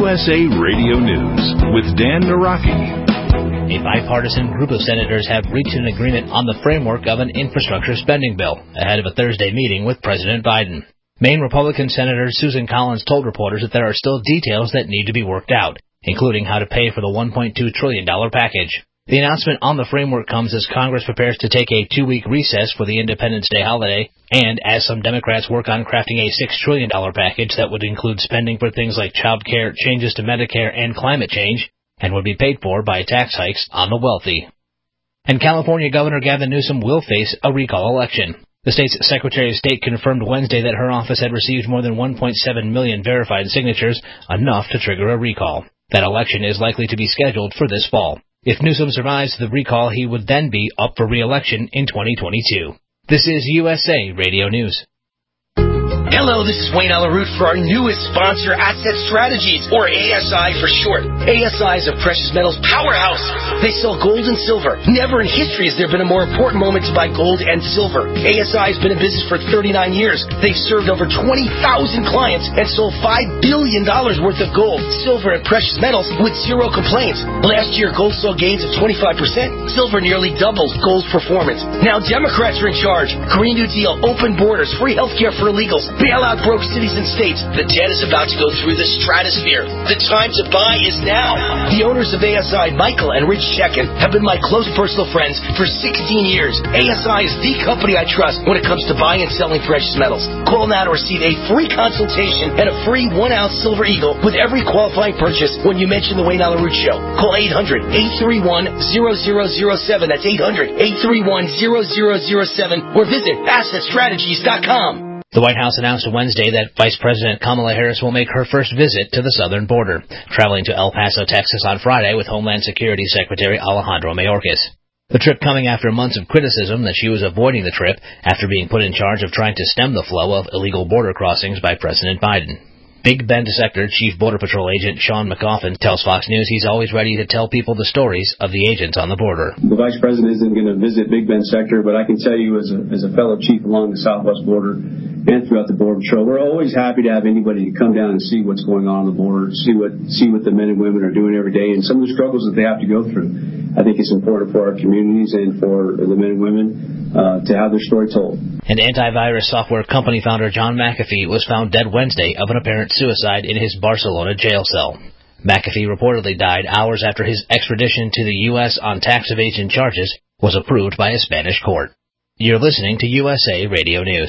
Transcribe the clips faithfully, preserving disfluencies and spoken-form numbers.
U S A Radio News with Dan Naraki. A bipartisan group of senators have reached an agreement on the framework of an infrastructure spending bill ahead of a Thursday meeting with President Biden. Maine Republican Senator Susan Collins told reporters that there are still details that need to be worked out, including how to pay for the one point two trillion dollars package. The announcement on the framework comes as Congress prepares to take a two-week recess for the Independence Day holiday, and as some Democrats work on crafting a six trillion dollars package that would include spending for things like child care, changes to Medicare, and climate change, and would be paid for by tax hikes on the wealthy. And California Governor Gavin Newsom will face a recall election. The state's Secretary of State confirmed Wednesday that her office had received more than one point seven million verified signatures, enough to trigger a recall. That election is likely to be scheduled for this fall. If Newsom survives the recall, he would then be up for re-election in twenty twenty-two. This is U S A Radio News. Hello, this is Wayne Alaroot for our newest sponsor, Asset Strategies, or A S I for short. A S I is a precious metals powerhouse. They sell gold and silver. Never in history has there been a more important moment to buy gold and silver. A S I has been in business for thirty-nine years. They've served over twenty thousand clients and sold five billion dollars worth of gold, silver, and precious metals with zero complaints. Last year, gold saw gains of twenty-five percent. Silver nearly doubled gold's performance. Now Democrats are in charge. Green New Deal, open borders, free health care for illegals. Bail out broke cities and states. The debt is about to go through the stratosphere. The time to buy is now. The owners of A S I, Michael and Rich Chekin, have been my close personal friends for sixteen years. A S I is the company I trust when it comes to buying and selling precious metals. Call now to receive a free consultation and a free one-ounce Silver Eagle with every qualifying purchase when you mention the Wayne Alaroot Show. Call eight hundred, eight three one, zero zero zero seven. That's eight hundred, eight three one, zero zero zero seven. Or visit asset strategies dot com. The White House announced Wednesday that Vice President Kamala Harris will make her first visit to the southern border, traveling to El Paso, Texas on Friday with Homeland Security Secretary Alejandro Mayorkas. The trip coming after months of criticism that she was avoiding the trip after being put in charge of trying to stem the flow of illegal border crossings by President Biden. Big Bend Sector Chief Border Patrol Agent Sean McCoffin tells Fox News he's always ready to tell people the stories of the agents on the border. The Vice President isn't going to visit Big Bend Sector, but I can tell you as a, as a fellow chief along the southwest border and throughout the Border Patrol, we're always happy to have anybody to come down and see what's going on on the border, see what see what the men and women are doing every day, and some of the struggles that they have to go through. I think it's important for our communities and for the men and women uh, to have their story told. And antivirus software company founder John McAfee was found dead Wednesday of an apparent suicide in his Barcelona jail cell. McAfee reportedly died hours after his extradition to the U S on tax evasion charges was approved by a Spanish court. You're listening to U S A Radio News.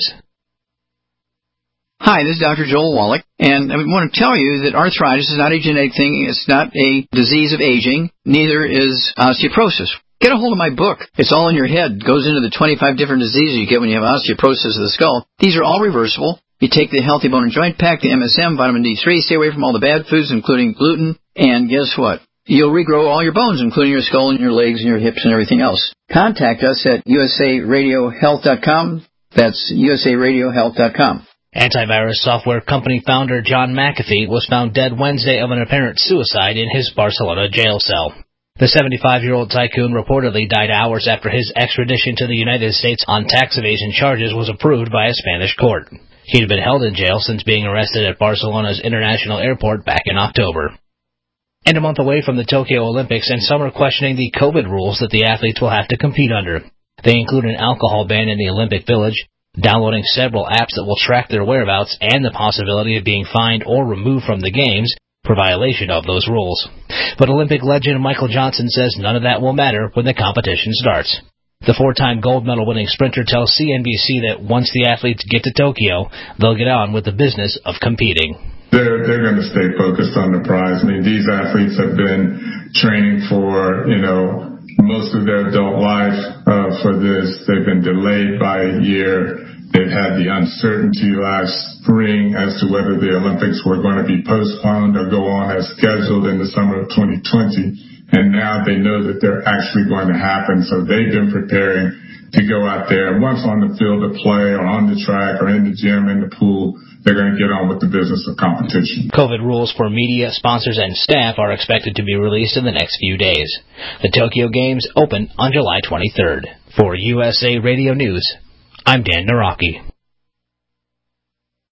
Hi, this is Doctor Joel Wallach, and I want to tell you that arthritis is not a genetic thing. It's not a disease of aging. Neither is osteoporosis. Get a hold of my book. It's all in your head. It goes into the twenty-five different diseases you get when you have osteoporosis of the skull. These are all reversible. You take the Healthy Bone and Joint Pack, the M S M, vitamin D three, stay away from all the bad foods, including gluten, and guess what? You'll regrow all your bones, including your skull and your legs and your hips and everything else. Contact us at U S A radio health dot com. That's U S A radio health dot com. Antivirus software company founder John McAfee was found dead Wednesday of an apparent suicide in his Barcelona jail cell. The seventy-five-year-old tycoon reportedly died hours after his extradition to the United States on tax evasion charges was approved by a Spanish court. He'd been held in jail since being arrested at Barcelona's International Airport back in October. And a month away from the Tokyo Olympics, and some are questioning the COVID rules that the athletes will have to compete under. They include an alcohol ban in the Olympic Village, downloading several apps that will track their whereabouts, and the possibility of being fined or removed from the games for violation of those rules. But Olympic legend Michael Johnson says none of that will matter when the competition starts. The four-time gold medal-winning sprinter tells C N B C that once the athletes get to Tokyo, they'll get on with the business of competing. They're, they're going to stay focused on the prize. I mean, these athletes have been training for, you know, most of their adult life uh, for this. They've been delayed by a year. They've had the uncertainty last spring as to whether the Olympics were going to be postponed or go on as scheduled in the summer of twenty twenty. And now they know that they're actually going to happen. So they've been preparing to go out there. Once on the field of play or on the track or in the gym, in the pool, they're going to get on with the business of competition. COVID rules for media, sponsors, and staff are expected to be released in the next few days. The Tokyo Games open on July twenty-third. For U S A Radio News, I'm Dan Naraki.